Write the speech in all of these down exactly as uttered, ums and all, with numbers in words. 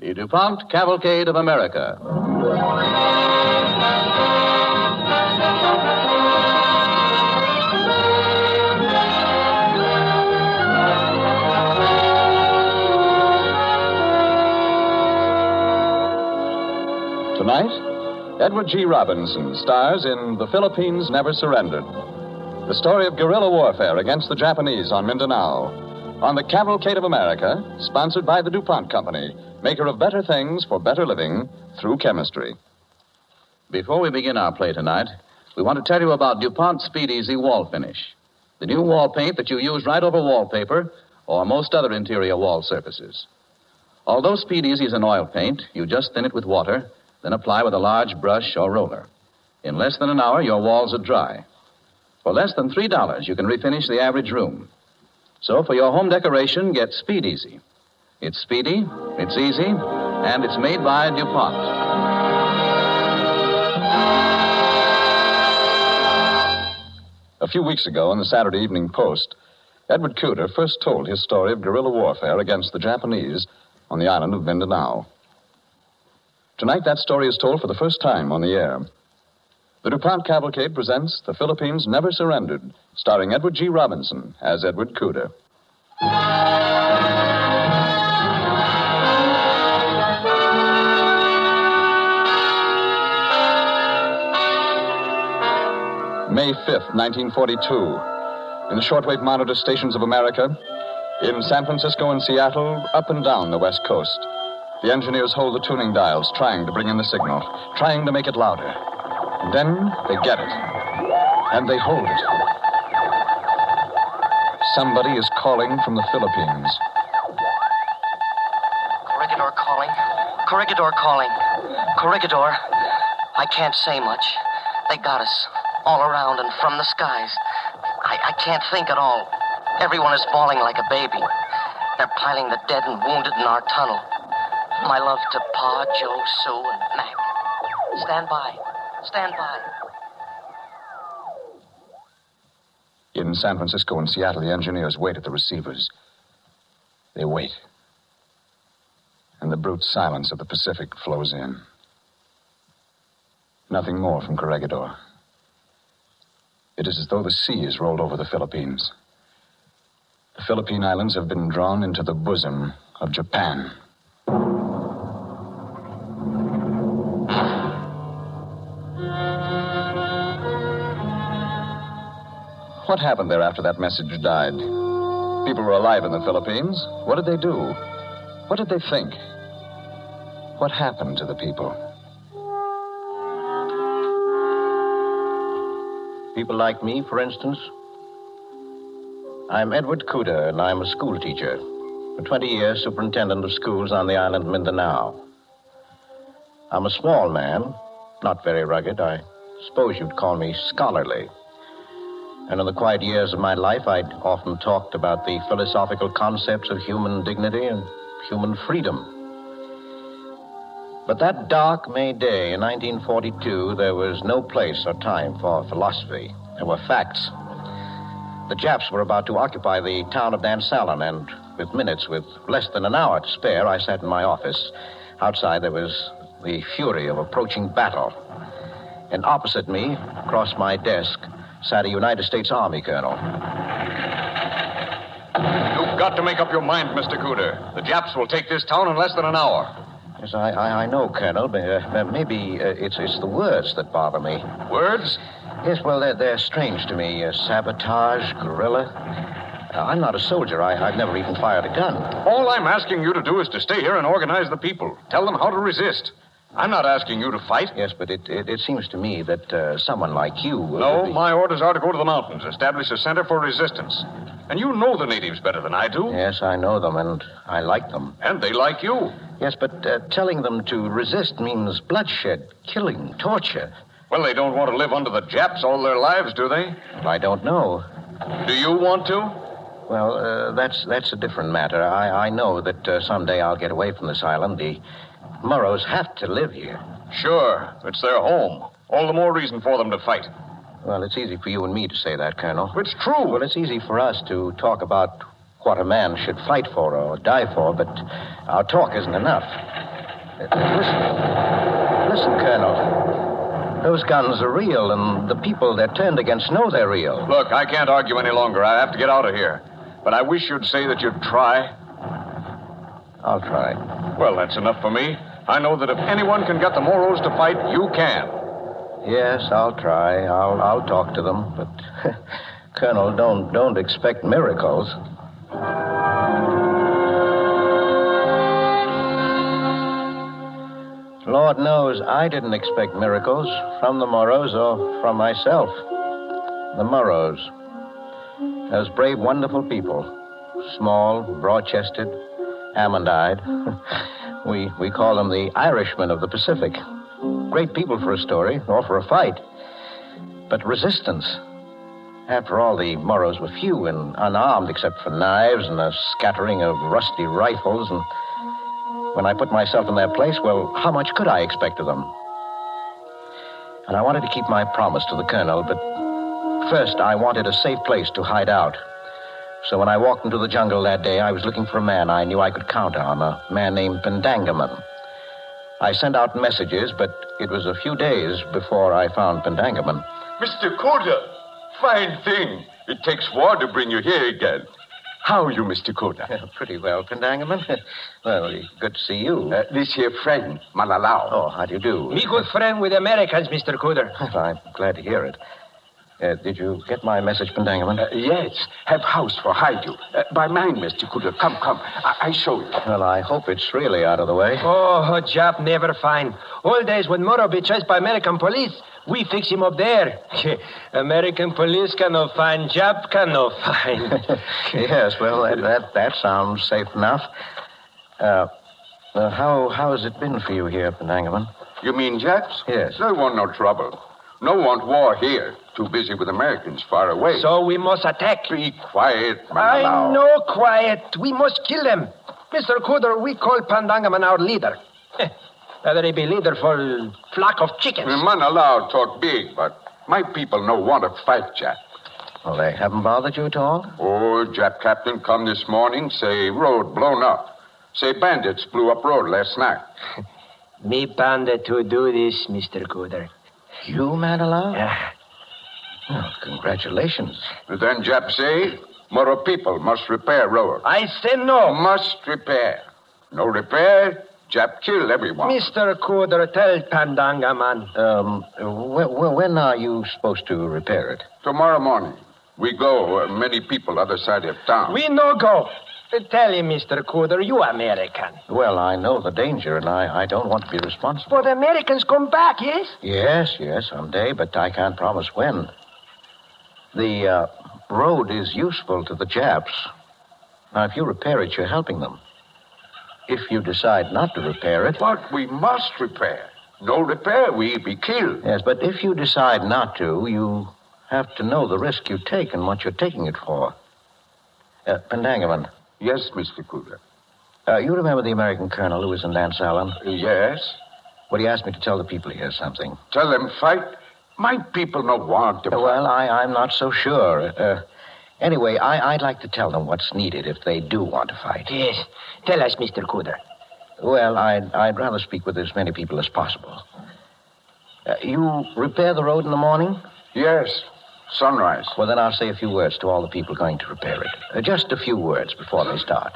The DuPont Cavalcade of America. Tonight, Edward G. Robinson stars in The Philippines Never Surrendered, the story of guerrilla warfare against the Japanese on Mindanao, on the Cavalcade of America, sponsored by the DuPont Company, maker of better things for better living through chemistry. Before we begin our play tonight, we want to tell you about DuPont Speed Easy Wall Finish, the new wall paint that you use right over wallpaper or most other interior wall surfaces. Although Speed Easy is an oil paint, you just thin it with water, then apply with a large brush or roller. In less than an hour, your walls are dry. For less than three dollars, you can refinish the average room. So for your home decoration, get Speed Easy. It's speedy, it's easy, and it's made by DuPont. A few weeks ago in the Saturday Evening Post, Edward Cooter first told his story of guerrilla warfare against the Japanese on the island of Mindanao. Tonight, that story is told for the first time on the air. The DuPont Cavalcade presents The Philippines Never Surrendered, starring Edward G. Robinson as Edward Cooter. May fifth, nineteen forty-two. In the shortwave monitor stations of America, in San Francisco and Seattle, up and down the West Coast, the engineers hold the tuning dials, trying to bring in the signal, trying to make it louder. And then they get it. And they hold it. Somebody is calling from the Philippines. Corregidor calling. Corregidor calling. Corregidor. I can't say much. They got us. All around and from the skies. I, I can't think at all. Everyone is bawling like a baby. They're piling the dead and wounded in our tunnel. My love to Pa, Joe, Sue, and Mac. Stand by. Stand by. In San Francisco and Seattle, the engineers wait at the receivers. They wait. And the brute silence of the Pacific flows in. Nothing more from Corregidor. It is as though the sea has rolled over the Philippines. The Philippine Islands have been drawn into the bosom of Japan. What happened there after that message died? People were alive in the Philippines. What did they do? What did they think? What happened to the people? People like me, for instance. I'm Edward Cooter, and I'm a school teacher. For twenty years, superintendent of schools on the island of Mindanao. I'm a small man, not very rugged. I suppose you'd call me scholarly. And in the quiet years of my life, I'd often talked about the philosophical concepts of human dignity and human freedom. But that dark May day in nineteen forty-two, there was no place or time for philosophy. There were facts. The Japs were about to occupy the town of Dansalan, and with minutes, with less than an hour to spare, I sat in my office. Outside, there was the fury of approaching battle. And opposite me, across my desk, sat a United States Army colonel. You've got to make up your mind, Mister Cooter. The Japs will take this town in less than an hour. Yes, I, I, I know, Colonel, but uh, maybe uh, it's, it's the words that bother me. Words? Yes, well, they're, they're strange to me. Uh, sabotage, guerrilla. Uh, I'm not a soldier. I, I've never even fired a gun. All I'm asking you to do is to stay here and organize the people. Tell them how to resist. I'm not asking you to fight. Yes, but it, it, it seems to me that uh, someone like you... Uh, no, be... my orders are to go to the mountains, establish a center for resistance. And you know the natives better than I do. Yes, I know them, and I like them. And they like you. Yes, but uh, telling them to resist means bloodshed, killing, torture. Well, they don't want to live under the Japs all their lives, do they? Well, I don't know. Do you want to? Well, uh, that's that's a different matter. I, I know that uh, someday I'll get away from this island. The Murrows have to live here. Sure. It's their home. All the more reason for them to fight. Well, it's easy for you and me to say that, Colonel. It's true. Well, it's easy for us to talk about what a man should fight for or die for, but our talk isn't enough. Uh, listen. Listen, Colonel. Those guns are real, and the people they're turned against know they're real. Look, I can't argue any longer. I have to get out of here. But I wish you'd say that you'd try. I'll try. Well, that's enough for me. I know that if anyone can get the Moros to fight, you can. Yes, I'll try. I'll I'll talk to them. But, Colonel, don't don't expect miracles. Lord knows I didn't expect miracles from the Moros or from myself. The Moros. Those brave, wonderful people. Small, broad-chested, almond-eyed. we, we call them the Irishmen of the Pacific. Great people for a story, or for a fight. But resistance. After all, the Moros were few and unarmed except for knives and a scattering of rusty rifles. And when I put myself in their place, well, how much could I expect of them? And I wanted to keep my promise to the colonel, but first I wanted a safe place to hide out. So when I walked into the jungle that day, I was looking for a man I knew I could count on, a man named Pendangaman. I sent out messages, but it was a few days before I found Pendangaman. Mister Coda, fine thing. It takes war to bring you here again. How are you, Mister Coda? Uh, pretty well, Pendangaman. Well, good to see you. Uh, this here friend, Malalau. Oh, how do you do? Me good friend with Americans, Mister Cooder. Well, I'm glad to hear it. Uh, did you get my message, Pendangaman? Uh, yes, have house for hide you. Uh, by mine, Mister Coda. Come, come. I, I show you. Well, I hope it's really out of the way. Oh, Jap never find. All days when Moro be chased by American police, we fix him up there. American police cannot find, Jap cannot find. Yes, well, that, that, that sounds safe enough. Uh, uh, how, how has it been for you here, Pendangaman? You mean Japs? Yes. They want no trouble. No want war here. Too busy with Americans far away. So we must attack. Be quiet, Malalau. I know quiet. We must kill them. Mister Cooder, we call Pendangaman our leader. Whether he be leader for a flock of chickens. Malalau talk big, but my people no want to fight, Jap. Well, they haven't bothered you at all? Oh, Jap captain come this morning, say road blown up. Say bandits blew up road last night. Me bandit to do this, Mister Cooder. You, Malalau? Yeah. Well, congratulations. Then Jap say, Moro people must repair road. I say no. Must repair. No repair, Jap kill everyone. Mister Cooder, tell Pendangaman. Um, wh- when are you supposed to repair it? Tomorrow morning. We go, uh, many people other side of town. We no go. Tell him, Mister Cooder, you American. Well, I know the danger, and I, I don't want to be responsible. But Americans come back, yes? Yes, yes, someday, but I can't promise when. The uh, road is useful to the Japs. Now, if you repair it, you're helping them. If you decide not to repair it... But we must repair. No repair, we be killed. Yes, but if you decide not to, you have to know the risk you take and what you're taking it for. Uh, Pendangaman. Yes, Mister Cooder. Uh, you remember the American colonel who was in Dan Salon? Uh, yes. Well, he asked me to tell the people here something. Tell them fight? My people no want to Uh, fight. well, I, I'm not so sure. Uh, anyway, I, I'd like to tell them what's needed if they do want to fight. Yes. Tell us, Mister Cooder. Well, I'd, I'd rather speak with as many people as possible. Uh, you repair the road in the morning? Yes. Sunrise. Well, then I'll say a few words to all the people going to repair it. Uh, just a few words before they start.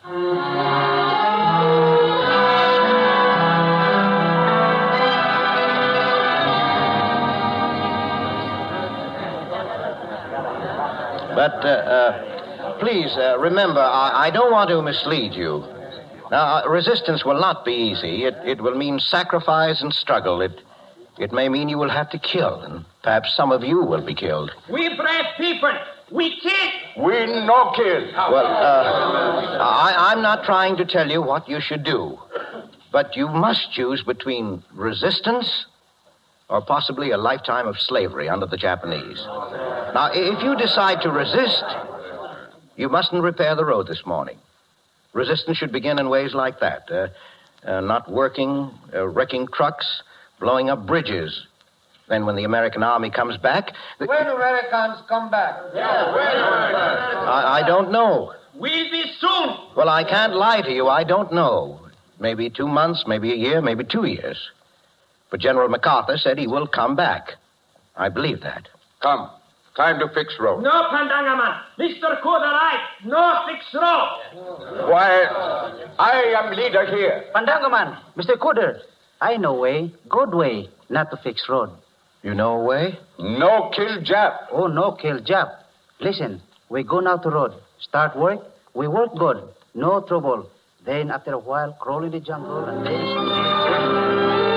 But, uh, uh, please, uh, remember, I, I don't want to mislead you. Now, uh, resistance will not be easy. It, it will mean sacrifice and struggle. It, it may mean you will have to kill, and perhaps some of you will be killed. We brave people. We kill. We no kill. Well, uh, I, I'm not trying to tell you what you should do, but you must choose between resistance or possibly a lifetime of slavery under the Japanese. Now, if you decide to resist, you mustn't repair the road this morning. Resistance should begin in ways like that. Uh, uh, not working, uh, wrecking trucks, blowing up bridges. Then when the American army comes back... The... When Americans come back? Yeah, when I, I don't know. We'll be soon. Well, I can't lie to you. I don't know. Maybe two months, maybe a year, maybe two years. But General MacArthur said he will come back. I believe that. Come. Time to fix road. No, Pandangaman. Mister Cooder, right. No fix road. Why, I am leader here. Pandangaman, Mister Cooder, I know way, good way, not to fix road. You know a way? No kill Jap. Oh, no kill Jap. Listen, we go now to road. Start work, we work good. No trouble. Then after a while, crawl in the jungle and then...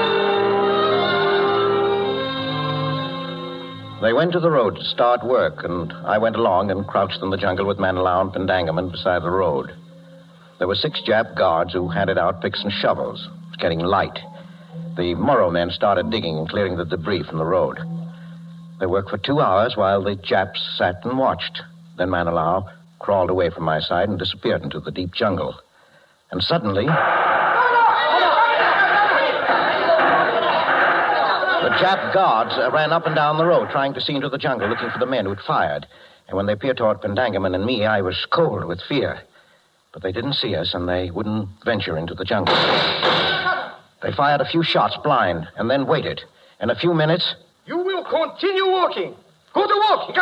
They went to the road to start work, and I went along and crouched in the jungle with Manilau and Pandangaman beside the road. There were six Jap guards who handed out picks and shovels. It was getting light. The Moro men started digging and clearing the debris from the road. They worked for two hours while the Japs sat and watched. Then Manilau crawled away from my side and disappeared into the deep jungle. And suddenly... The Jap guards uh, ran up and down the road, trying to see into the jungle, looking for the men who'd fired. And when they peered toward Pandangaman and me, I was cold with fear. But they didn't see us, and they wouldn't venture into the jungle. They fired a few shots blind, and then waited. In a few minutes... You will continue working. Go to work.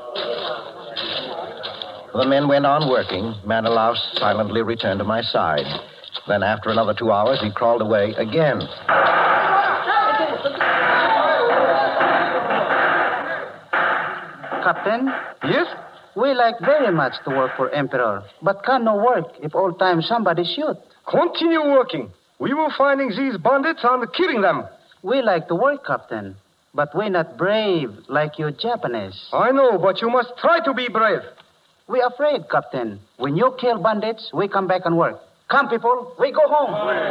The men went on working. Manilau silently returned to my side. Then, after another two hours, he crawled away again. Captain? Yes? We like very much to work for Emperor, but can no work if all time somebody shoot. Continue working. We will finding these bandits and killing them. We like to work, Captain, but we not brave like you Japanese. I know, but you must try to be brave. We afraid, Captain. When you kill bandits, we come back and work. Come, people, we go home.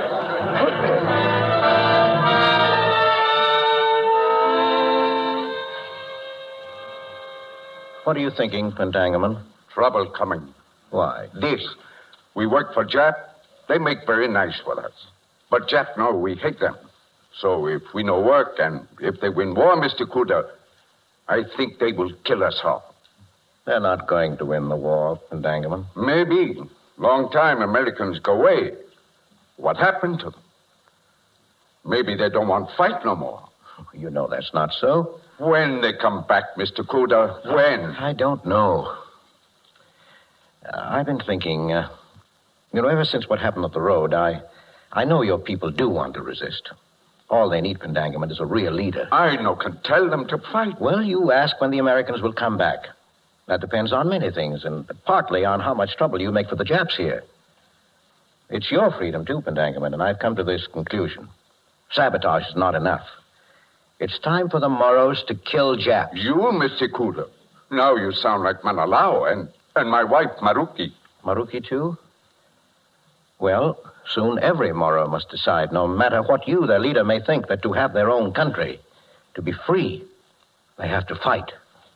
What are you thinking, Pandangaman? Trouble coming. Why? This. We work for Jap. They make very nice with us. But Jap know we hate them. So if we no work and if they win war, Mister Cooder, I think they will kill us all. They're not going to win the war, Pandangaman. Maybe. Long time Americans go away. What happened to them? Maybe they don't want to fight no more. You know that's not so. When they come back, Mister Cooder, when? I don't know. Uh, I've been thinking, uh, you know, ever since what happened at the road, I, I know your people do want to resist. All they need, Pandangaman, is a real leader. I no can tell them to fight. Well, you ask when the Americans will come back. That depends on many things, and partly on how much trouble you make for the Japs here. It's your freedom, too, Pandangaman, and I've come to this conclusion. Sabotage is not enough. It's time for the Moros to kill Japs. You, Mister Cooder. Now you sound like Manilau and, and my wife, Maruki. Maruki, too? Well, soon every Moro must decide, no matter what you, their leader, may think, that to have their own country, to be free, they have to fight.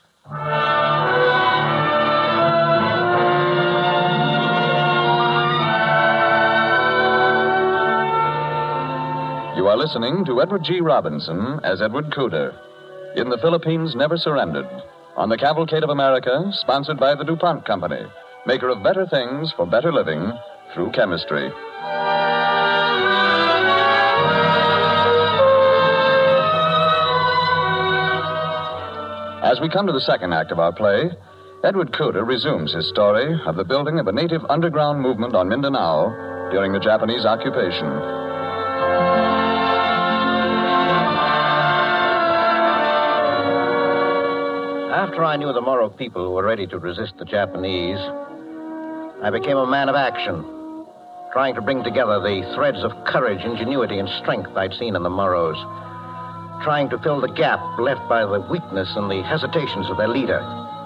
You are listening to Edward G. Robinson as Edward Cooder in The Philippines Never Surrendered on the Cavalcade of America, sponsored by the DuPont Company, maker of better things for better living through chemistry. As we come to the second act of our play, Edward Cooder resumes his story of the building of a native underground movement on Mindanao during the Japanese occupation. After I knew the Moro people were ready to resist the Japanese, I became a man of action, trying to bring together the threads of courage, ingenuity, and strength I'd seen in the Moros, trying to fill the gap left by the weakness and the hesitations of their leader.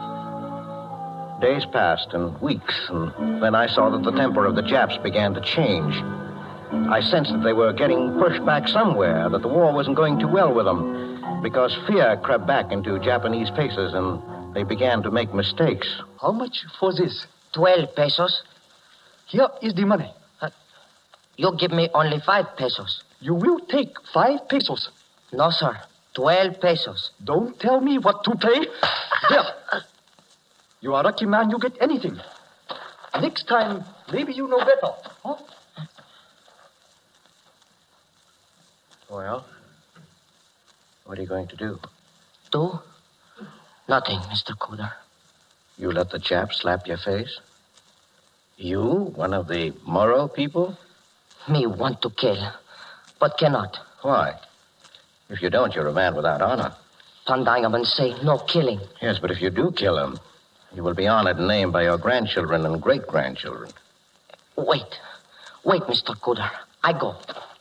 Days passed and weeks, and then I saw that the temper of the Japs began to change. I sensed that they were getting pushed back somewhere, that the war wasn't going too well with them, because fear crept back into Japanese faces and they began to make mistakes. How much for this? Twelve pesos. Here is the money. Uh, you give me only five pesos. You will take five pesos. No, sir. Twelve pesos. Don't tell me what to pay. There. You are a lucky man you get anything. Next time, maybe you know better. Huh? Well, what are you going to do? Do? Nothing, Mister Cooter. You let the Jap slap your face? You, one of the Moro people? Me want to kill, but cannot. Why? If you don't, you're a man without honor. Pandangaman say no killing. Yes, but if you do kill him, you will be honored and named by your grandchildren and great-grandchildren. Wait. Wait, Mister Cooter. I go.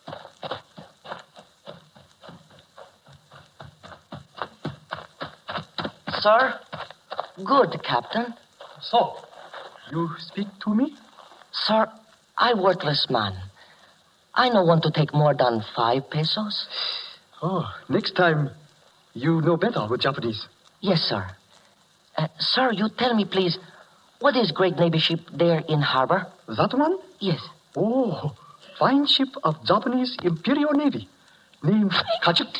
Sir? Good, Captain. So, you speak to me? Sir, I worthless man. I no want to take more than five pesos. Oh, next time, you know better with Japanese. Yes, sir. Uh, sir, you tell me, please, what is great Navy ship there in harbor? That one? Yes. Oh, fine ship of Japanese Imperial Navy, named Kajik.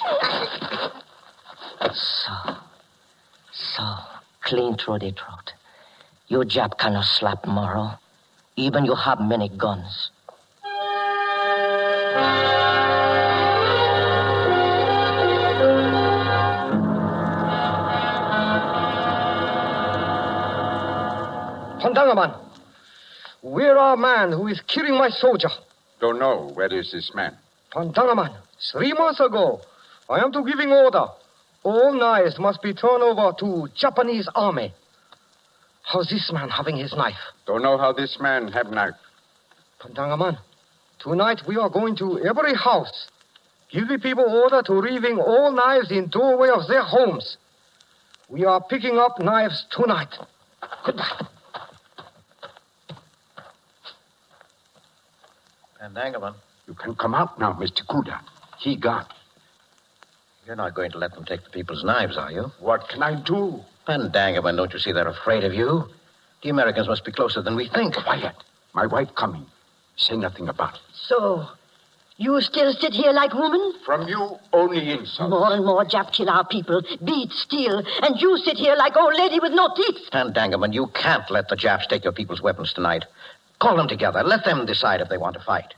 So, so, clean through the throat. You Jap cannot slap Moro. Even you have many guns. Pandangaman, where are man who is killing my soldier? Don't know. Where is this man? Pandangaman, three months ago, I am to giving order. All knives must be turned over to Japanese army. How's this man having his knife? Don't know how this man have knife. Pandangaman, tonight we are going to every house. Give the people order to leaving all knives in doorway of their homes. We are picking up knives tonight. Goodbye. Pandangaman, You can come out now, Mister Kuda. He gone. you're not going to let them take the people's knives, are you? What can I do? Pandangaman, don't you see they're afraid of you? The Americans must be closer than we think. Quiet. My wife coming. Say nothing about it. So, you still sit here like woman? From you, only insult. More and more Jap kill our people, beat, steal, and you sit here like old lady with no teeth. Pandangaman, you can't let the Japs take your people's weapons tonight. Call them together. Let them decide if they want to fight.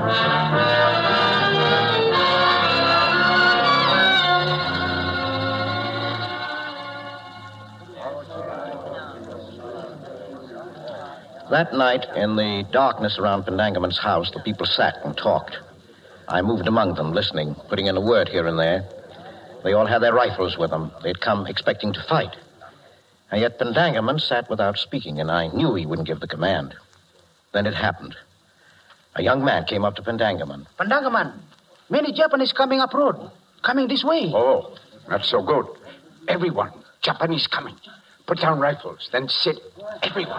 That night, in the darkness around Pandangaman's house, the people sat and talked. I moved among them, listening, putting in a word here and there. They all had their rifles with them. They'd come expecting to fight. And yet Pandangaman sat without speaking, and I knew he wouldn't give the command. Then it happened. A young man came up to Pandangaman. Pandangaman, many Japanese coming up road. Coming this way. Oh, not so good. Everyone. Japanese coming. Put down rifles, then sit. Everyone.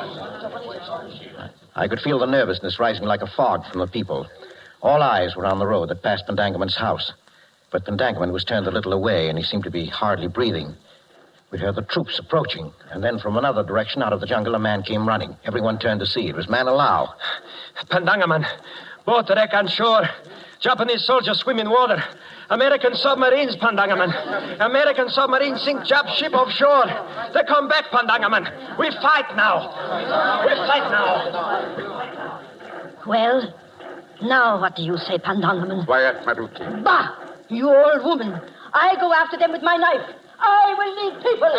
I could feel the nervousness rising like a fog from the people. All eyes were on the road that passed Pandangaman's house. But Pandangaman was turned a little away, and he seemed to be hardly breathing. We heard the troops approaching, and then from another direction out of the jungle, a man came running. Everyone turned to see. It was Manilao. Pandangaman, boat wreck on shore. Japanese soldiers swim in water. American submarines, Pandangaman. American submarines sink Jap ship offshore. They come back, Pandangaman. We fight now. We fight now. Well, now what do you say, Pandangaman? Quiet, Maruti. Bah! You old woman. I go after them with my knife. I will lead people.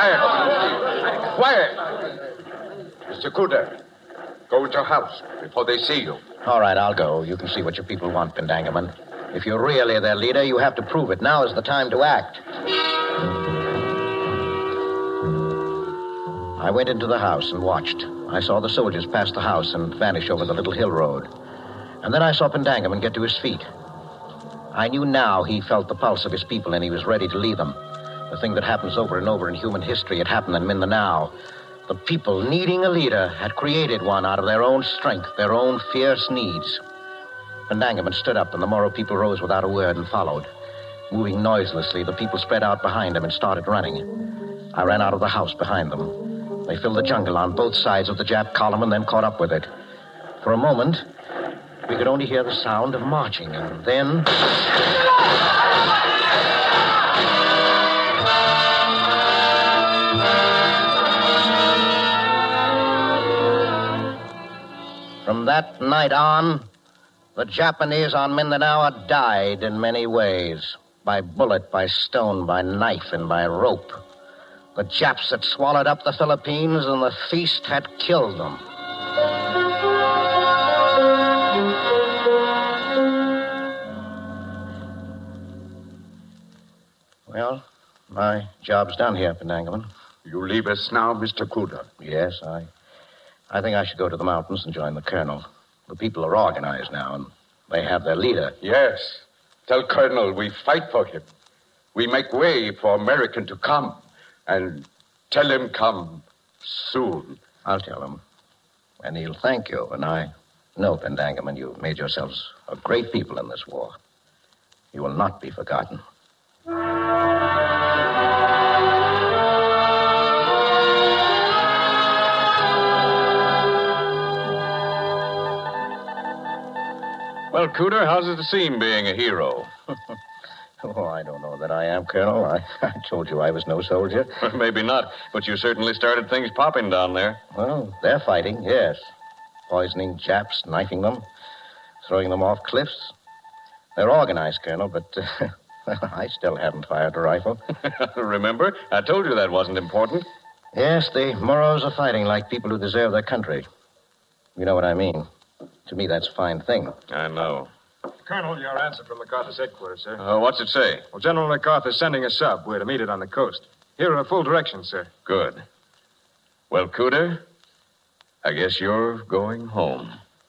Quiet. Quiet. Mister Kuda, go into your house before they see you. All right, I'll go. You can see what your people want, Pandangaman. If you're really their leader, you have to prove it. Now is the time to act. I went into the house and watched. I saw the soldiers pass the house and vanish over the little hill road. And then I saw Pandangaman get to his feet. I knew now he felt the pulse of his people and he was ready to lead them. The thing that happens over and over in human history, it happened in Mindanao. The people, needing a leader, had created one out of their own strength, their own fierce needs. Pandangaman stood up, and the Moro people rose without a word and followed. Moving noiselessly, the people spread out behind them and started running. I ran out of the house behind them. They filled the jungle on both sides of the Jap column and then caught up with it. For a moment, we could only hear the sound of marching, and then... From that night on, The Japanese on Mindanao died in many ways. By bullet, by stone, by knife, and by rope. The Japs had swallowed up the Philippines, and the feast had killed them. Well, my job's done here, Pendangaman. You leave us now, Mister Cuda? Yes, I... I think I should go to the mountains and join the colonel. The people are organized now, and they have their leader. Yes. Tell Colonel we fight for him. We make way for American to come. And tell him come soon. I'll tell him. And he'll thank you. And I know, Pendangaman, you've made yourselves a great people in this war. You will not be forgotten. Well, Cooter, how's it seem being a hero? Oh, I don't know that I am, Colonel. I, I told you I was no soldier. Maybe not, but you certainly started things popping down there. Well, they're fighting, yes. Poisoning Japs, knifing them, throwing them off cliffs. They're organized, Colonel, but uh, I still haven't fired a rifle. Remember? I told you that wasn't important. Yes, the Moros are fighting like people who deserve their country. You know what I mean. To me, that's a fine thing. I know. Colonel, your answer from MacArthur's headquarters, sir. Uh, what's it say? Well, General MacArthur's sending a sub. We're to meet it on the coast. Here are full directions, sir. Good. Well, Cooter, I guess you're going home.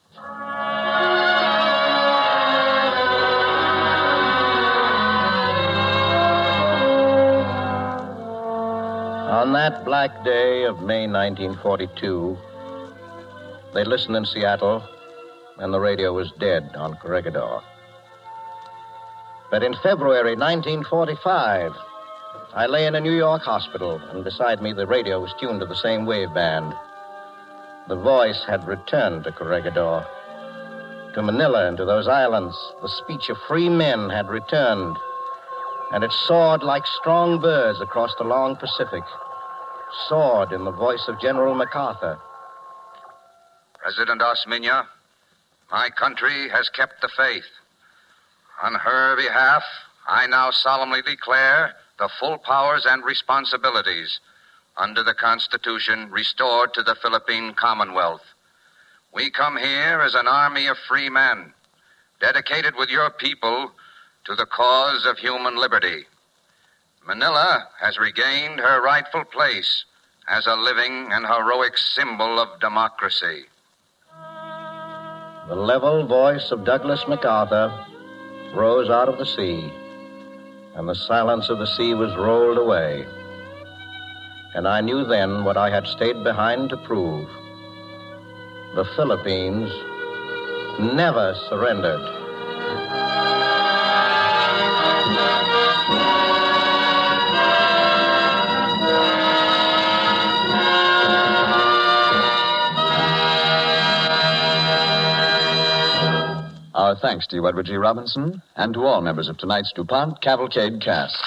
On that black day of May nineteen forty-two, they listened in Seattle, and the radio was dead on Corregidor. But in February nineteen forty-five, I lay in a New York hospital, and beside me the radio was tuned to the same wave band. The voice had returned to Corregidor. To Manila and to those islands, the speech of free men had returned, and it soared like strong birds across the long Pacific, soared in the voice of General MacArthur. President Osmeña, my country has kept the faith. On her behalf, I now solemnly declare the full powers and responsibilities under the Constitution restored to the Philippine Commonwealth. We come here as an army of free men, dedicated with your people to the cause of human liberty. Manila has regained her rightful place as a living and heroic symbol of democracy. The level voice of Douglas MacArthur rose out of the sea, and the silence of the sea was rolled away. And I knew then what I had stayed behind to prove. The Philippines never surrendered. Our thanks to you, Edward G. Robinson, and to all members of tonight's DuPont Cavalcade cast.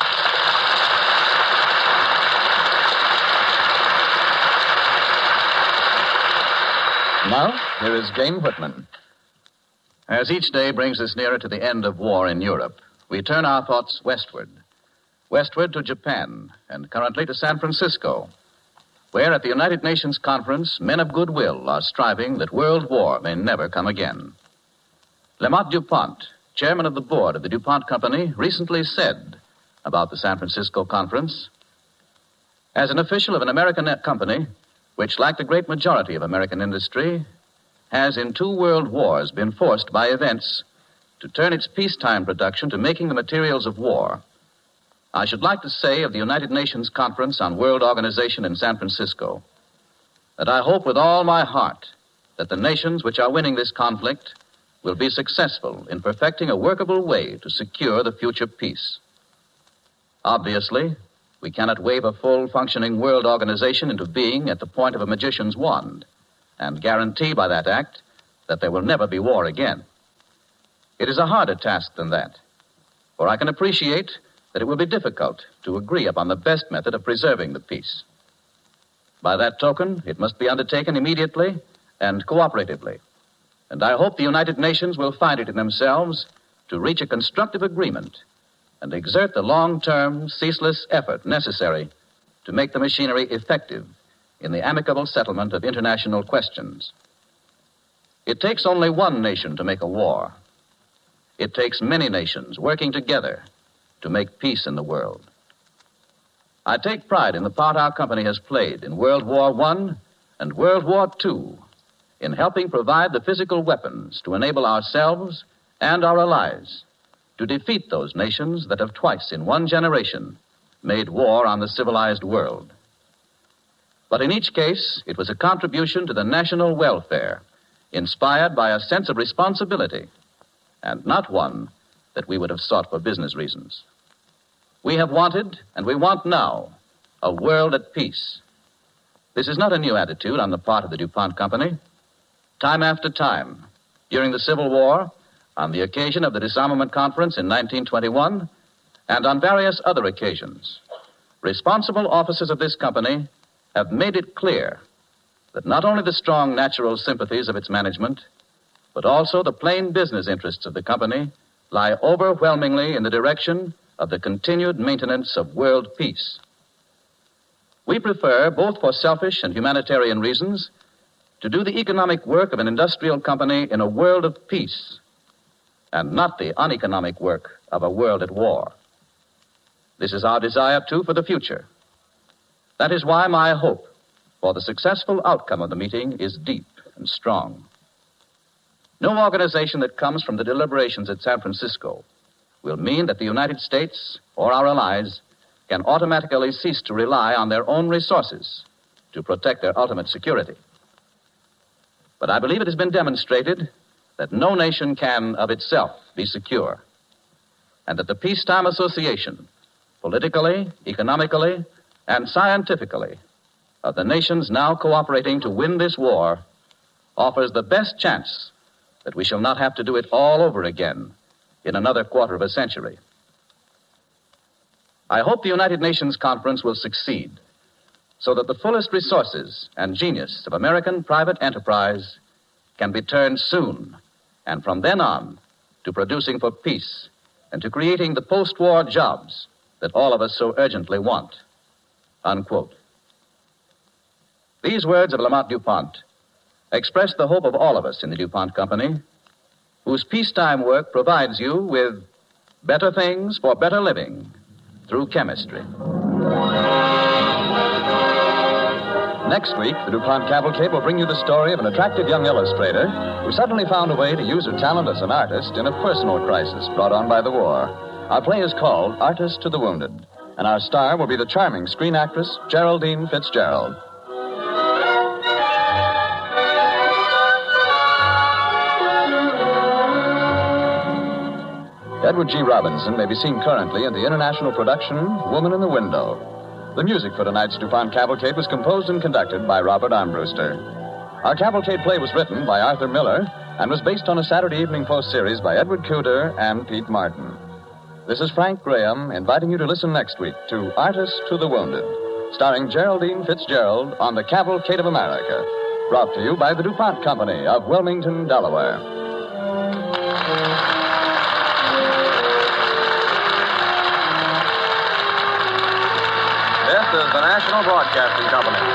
Now, here is Dane Whitman. As each day brings us nearer to the end of war in Europe, we turn our thoughts westward. Westward to Japan, and currently to San Francisco, where at the United Nations Conference, men of goodwill are striving that world war may never come again. Lamont DuPont, chairman of the board of the DuPont Company, recently said about the San Francisco Conference, as an official of an American company, which, like the great majority of American industry, has in two world wars been forced by events to turn its peacetime production to making the materials of war, I should like to say of the United Nations Conference on World Organization in San Francisco that I hope with all my heart that the nations which are winning this conflict will be successful in perfecting a workable way to secure the future peace. Obviously, we cannot wave a full functioning world organization into being at the point of a magician's wand and guarantee by that act that there will never be war again. It is a harder task than that, for I can appreciate that it will be difficult to agree upon the best method of preserving the peace. By that token, it must be undertaken immediately and cooperatively. And I hope the United Nations will find it in themselves to reach a constructive agreement and exert the long-term, ceaseless effort necessary to make the machinery effective in the amicable settlement of international questions. It takes only one nation to make a war. It takes many nations working together to make peace in the world. I take pride in the part our company has played in World War One and World War Two in helping provide the physical weapons to enable ourselves and our allies to defeat those nations that have twice in one generation made war on the civilized world. But in each case, it was a contribution to the national welfare, inspired by a sense of responsibility, and not one that we would have sought for business reasons. We have wanted, and we want now, a world at peace. This is not a new attitude on the part of the DuPont Company. Time after time, during the Civil War, on the occasion of the Disarmament Conference in nineteen twenty-one, and on various other occasions, responsible officers of this company have made it clear that not only the strong natural sympathies of its management, but also the plain business interests of the company lie overwhelmingly in the direction of the continued maintenance of world peace. We prefer, both for selfish and humanitarian reasons, to do the economic work of an industrial company in a world of peace, and not the uneconomic work of a world at war. This is our desire, too, for the future. That is why my hope for the successful outcome of the meeting is deep and strong. No organization that comes from the deliberations at San Francisco will mean that the United States or our allies can automatically cease to rely on their own resources to protect their ultimate security. But I believe it has been demonstrated that no nation can of itself be secure, and that the Peacetime Association, politically, economically, and scientifically, of the nations now cooperating to win this war, offers the best chance that we shall not have to do it all over again in another quarter of a century. I hope the United Nations Conference will succeed so that the fullest resources and genius of American private enterprise can be turned soon and from then on to producing for peace and to creating the post-war jobs that all of us so urgently want. Unquote. These words of Lamont DuPont express the hope of all of us in the DuPont Company, whose peacetime work provides you with better things for better living through chemistry. Next week, the DuPont Cavalcade will bring you the story of an attractive young illustrator who suddenly found a way to use her talent as an artist in a personal crisis brought on by the war. Our play is called Artist to the Wounded, and our star will be the charming screen actress Geraldine Fitzgerald. Edward G. Robinson may be seen currently in the international production Woman in the Window. The music for tonight's DuPont Cavalcade was composed and conducted by Robert Armbruster. Our cavalcade play was written by Arthur Miller and was based on a Saturday Evening Post series by Edward Cooter and Pete Martin. This is Frank Graham inviting you to listen next week to Artist to the Wounded, starring Geraldine Fitzgerald on the Cavalcade of America, brought to you by the DuPont Company of Wilmington, Delaware. This is the National Broadcasting Company.